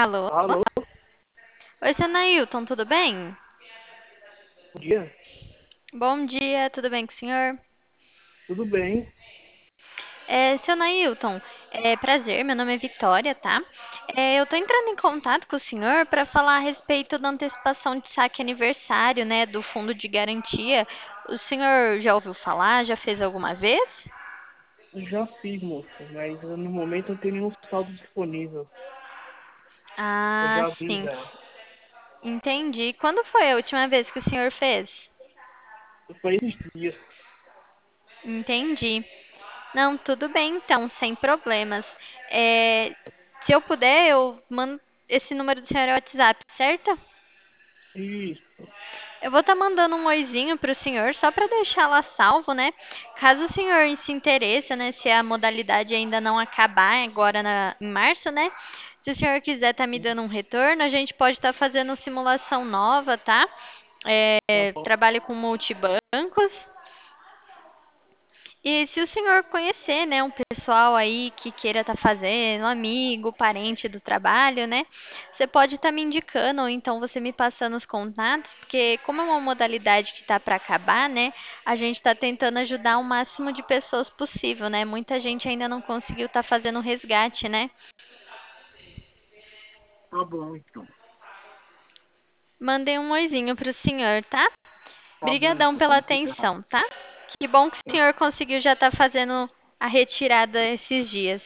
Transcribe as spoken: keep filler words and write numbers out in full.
Alô? Alô, Oi, seu Nailton, tudo bem? bom dia. Bom dia, tudo bem com o senhor? Tudo bem? É, seu Nailton, é prazer, meu nome é Vitória, tá? É, eu tô entrando em contato com o senhor para falar a respeito da antecipação de saque aniversário, né, do fundo de garantia. O senhor já ouviu falar? Já fez alguma vez? Já fiz, moça, mas no momento não tem nenhum saldo disponível. Eu Ah, já vi sim, já. entendi. Quando foi a última vez que o senhor fez? Foi esses dias. Entendi. Não, tudo bem então, sem problemas. É, se eu puder, eu mando esse número do senhor é WhatsApp, certo? Isso, Eu vou estar mandando um oizinho para o senhor, só para deixar lá salvo, né? Caso o senhor se interesse, né? Se a modalidade ainda não acabar agora na- em março, né? Se o senhor quiser estar me dando um retorno, a gente pode estar fazendo simulação nova, tá? tá É, bom. trabalho com multibancos. E se o senhor conhecer, né, um pessoal aí que queira estar fazendo, um amigo, parente do trabalho, né, você pode estar me indicando ou então você me passando os contatos, porque como é uma modalidade que está para acabar, né, a gente está tentando ajudar o máximo de pessoas possível, né? Muita gente ainda não conseguiu estar fazendo o resgate, né? Tá bom, então. Mandei um oizinho para o senhor, tá? Tá bom, Brigadão então. pela Obrigado. atenção, tá? Que bom que o senhor conseguiu já estar fazendo a retirada esses dias.